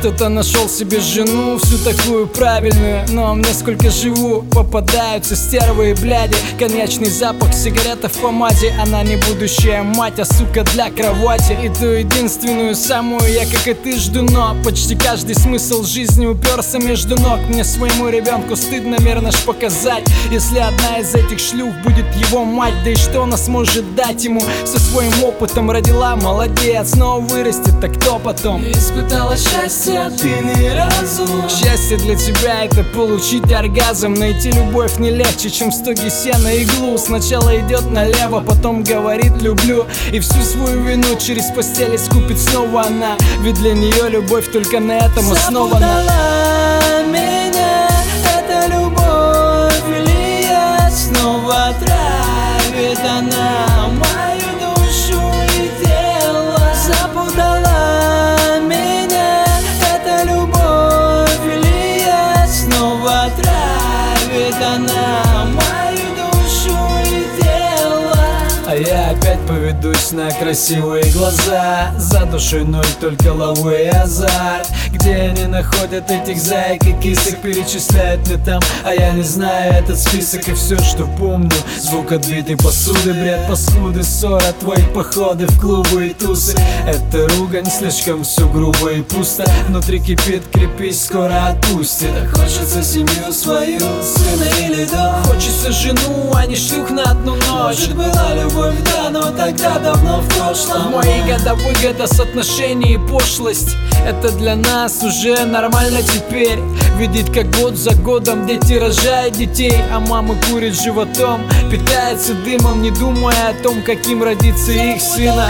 Кто-то нашел себе жену, всю такую правильную, но мне сколько живу, попадаются стервы и бляди. Коньячный запах, сигарета в помаде. Она не будущая мать, а сука для кровати. И ту единственную самую я, как и ты, жду, но почти каждый смысл жизни уперся между ног. Мне своему ребенку стыдно, наверное, показать, если одна из этих шлюх будет его мать. Да и что она сможет дать ему со своим опытом? Родила, молодец, но вырастет, так кто потом? Я испытала счастье, а ты ни разу. Счастье для тебя — это получить оргазм. Найти любовь не легче, чем в стоге сена иглу. Сначала идет налево, потом говорит люблю, и всю свою вину через постель искупит снова она. Ведь для нее любовь только на этом основана. Запутала меня эта любовь, или я снова травит она мою душу и тело. Запутала меня эта любовь, или я снова травит она мою душу и тело. А я опять поведусь на красивые глаза. За душой ноль, только лову и азарт. Где они находят этих заек и кисок, перечисляют мне там, а я не знаю этот список. И все, что помню, звук отбитой посуды, бред паскуды, ссора, твои походы в клубы и тусы. Это ругань, слишком все грубо и пусто. Внутри кипит, крепись, скоро отпустит. Так хочется семью свою, сына или дочь. Хочется жену, а не шлюх на одну ночь. Может, была любовь, да, но тогда давно в прошлом. В мои года выгода, соотношение и пошлость — это для нас уже нормально теперь. Видеть, как год за годом дети рожают детей, а мамы курят животом, питаются дымом, не думая о том, каким родится их сына.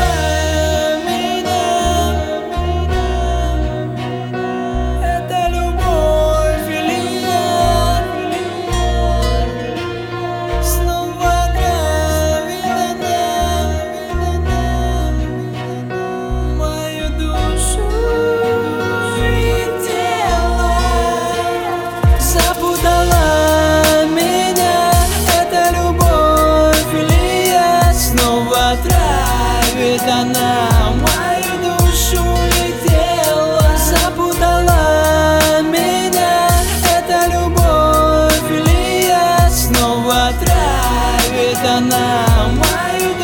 Травит она мою душу и тело. Запутала меня эта любовь, или я снова травит она мою душу.